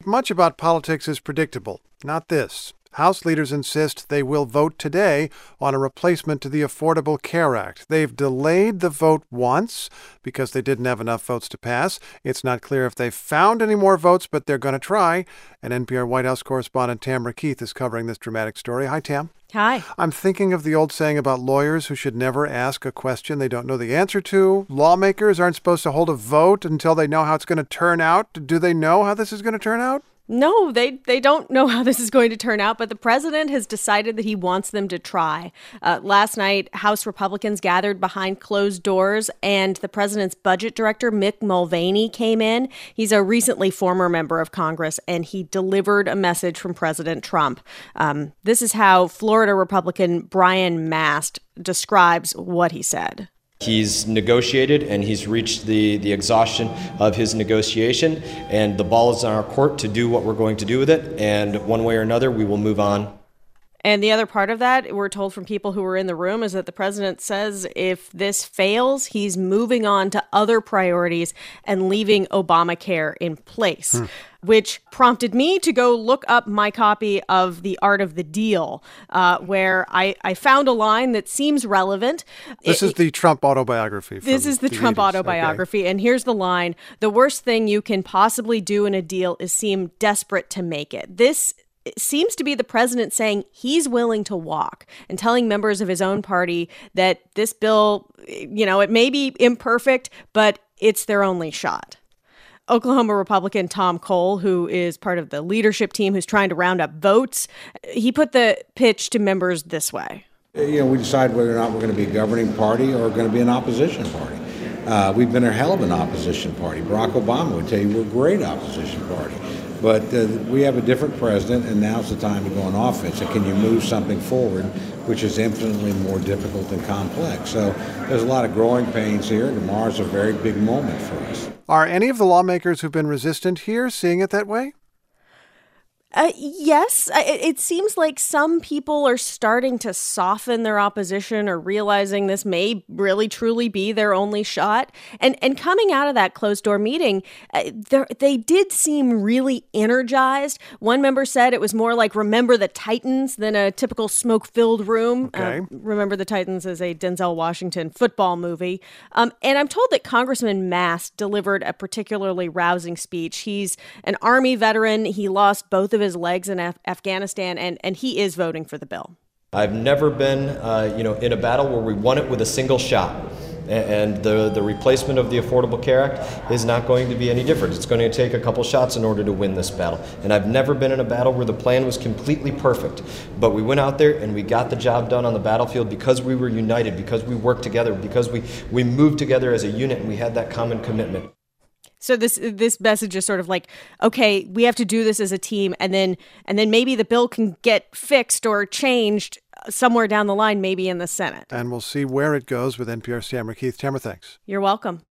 much about politics is predictable. Not this. House leaders insist they will vote today on a replacement to the Affordable Care Act. They've delayed the vote once because they didn't have enough votes to pass. It's not clear if they've found any more votes, but they're going to try. And NPR White House correspondent Tamara Keith is covering this dramatic story. Hi, Tam. Hi. I'm thinking of the old saying about lawyers who should never ask a question they don't know the answer to. Lawmakers aren't supposed to hold a vote until they know how it's going to turn out. Do they know how this is going to turn out? No, they don't know how this is going to turn out, but the president has decided that he wants them to try. Last night, House Republicans gathered behind closed doors, and the president's budget director, Mick Mulvaney, came in. He's a recently former member of Congress, and he delivered a message from President Trump. This is how Florida Republican Brian Mast describes what he said. He's negotiated and he's reached the exhaustion of his negotiation, and the ball is on our court to do what we're going to do with it. And one way or another, we will move on. And the other part of that, we're told from people who were in the room, is that the president says if this fails, he's moving on to other priorities and leaving Obamacare in place, which prompted me to go look up my copy of The Art of the Deal, where I found a line that seems relevant. This is the Trump autobiography. This is the Trump 80s. autobiography. Okay. And here's the line. The worst thing you can possibly do in a deal is seem desperate to make it. This seems to be the president saying he's willing to walk and telling members of his own party that this bill, it may be imperfect, but it's their only shot. Oklahoma Republican Tom Cole, who is part of the leadership team who's trying to round up votes, he put the pitch to members this way. We decide whether or not we're going to be a governing party or going to be an opposition party. We've been a hell of an opposition party. Barack Obama would tell you we're a great opposition party. But we have a different president, and now's the time to go on offense. And can you move something forward, which is infinitely more difficult and complex? So there's a lot of growing pains here. Tomorrow's a very big moment for us. Are any of the lawmakers who've been resistant here seeing it that way? Yes, it seems like some people are starting to soften their opposition or realizing this may really truly be their only shot. And coming out of that closed door meeting, they did seem really energized. One member said it was more like Remember the Titans than a typical smoke-filled room. Okay. Remember the Titans is a Denzel Washington football movie. And I'm told that Congressman Mast delivered a particularly rousing speech. He's an Army veteran. He lost both of his legs in Afghanistan, and he is voting for the bill. I've never been, in a battle where we won it with a single shot. And the replacement of the Affordable Care Act is not going to be any different. It's going to take a couple shots in order to win this battle. And I've never been in a battle where the plan was completely perfect. But we went out there and we got the job done on the battlefield because we were united, because we worked together, because we moved together as a unit and we had that common commitment. So this message is sort of like, okay, we have to do this as a team, and then maybe the bill can get fixed or changed somewhere down the line, maybe in the Senate. And we'll see where it goes with NPR's Tamara Keith. Tamara, thanks. You're welcome.